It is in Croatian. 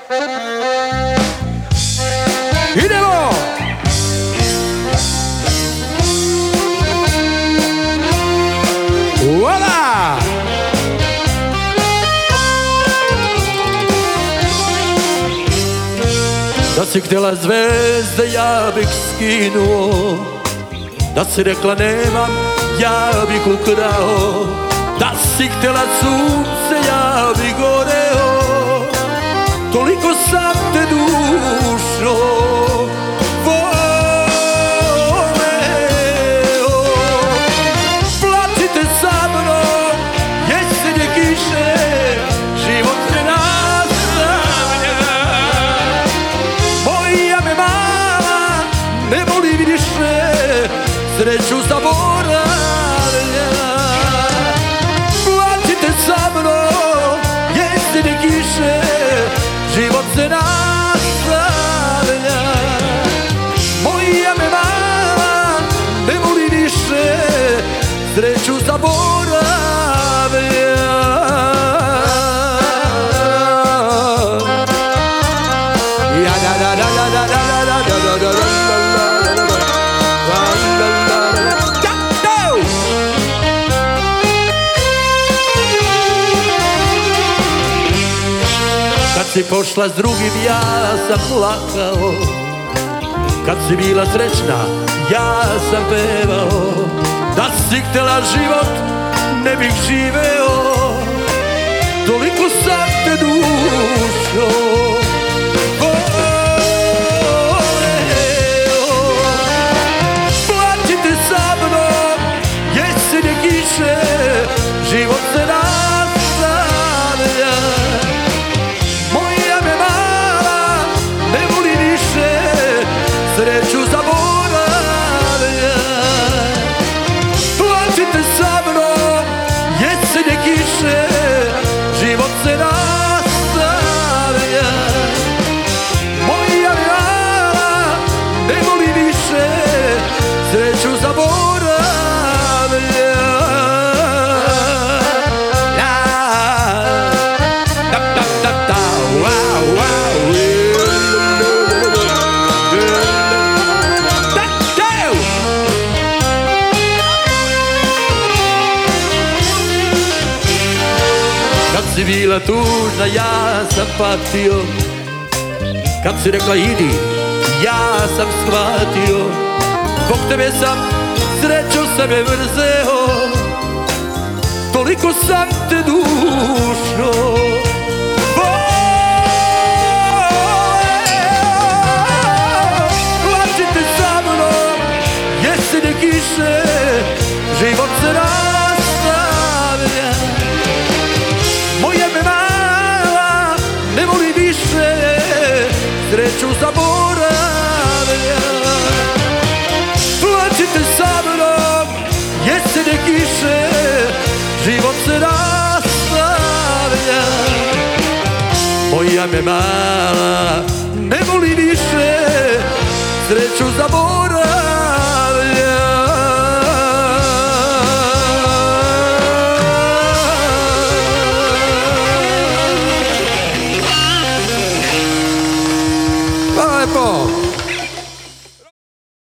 Idemo! Voila! Da si htjela zvezde, ja bih skinuo. Da si rekla nemam, ja bih ukrao. Da si htjela sunce, ja bih goreo. Toliko sam te dušo voleo. Plačite sa mnom, jesenje kiše, život me nastavlja. Moja me mala ne voli više, sreću zaboravlja. Plačite sa mnom, jesenje kiše, život se nastavlja. Moja me mala ne voli više, sreću zaboravlja. Ja da da da da da da da da da da da. Kad si pošla s drugim, ja sam plakao. Kad si bila srećna, ja sam pevao. Da si htjela život, ne bih živeo. Toliko sam te dušo voleo. Plačite sa mnom, jesenje kiše, život se nastavlja. Sreću zaboravlja. Plačite sa mnom, jesenje kiše, život se nastavlja. Moja mala ne voli više, sreću zaboravlja. Kad si bila tužna, ja sam patio. Kad si rekla idi, ja sam shvatio. Zbog tebe sam sreću sebe mrzeo. Toliko sam te dušo voleo. Plačite sa mnom, jesenje kiše, život se nastavlja. Moja me mala ne voli više, sreću zaboravlja. Plačite sa mnom, jesenje kiše, život se nastavlja. Moja me mala ne voli više, sreću zaboravlja.